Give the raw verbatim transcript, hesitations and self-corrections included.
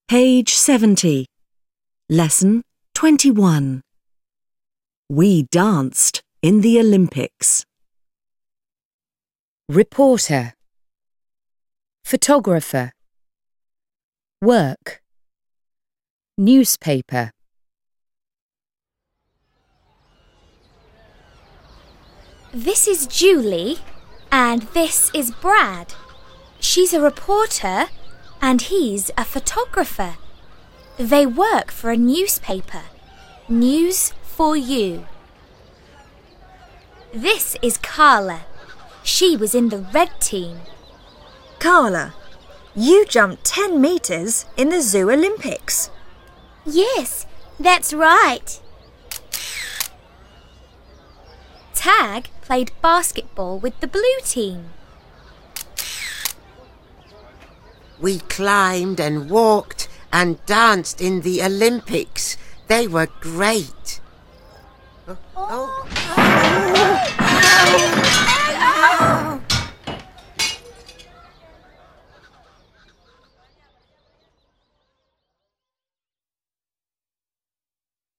Page seventy. Lesson twenty-one. We danced in the Olympics. Reporter. Photographer. Work. Newspaper. This is Julie, and this is Brad. She's a reporter, and he's a photographer. They work for a newspaper. News for You. This is Carla. She was in the red team. Carla, you jumped ten metres in the Zoo Olympics. Yes, that's right. Tag played basketball with the blue team. We climbed and walked and danced in the Olympics. They were great. Oh, oh.